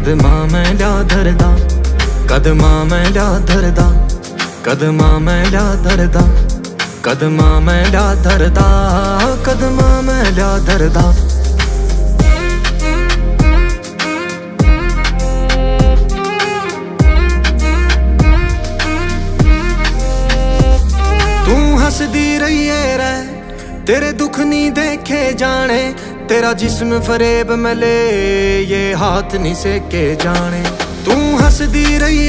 कदमां मैं ल्या धरदा, कदमां मैं ल्या धरदा, कदमां मैं ल्या धरदा, कदमां मैं ल्या धरदा, कदमां मैं ल्या धरदा। तू हंसदी रहिए रे, तेरे दुख नहीं देखे जाने, तेरा जिस्म फरेब में ले ये हाथ नहीं सेके जाने। तू हंसदी रही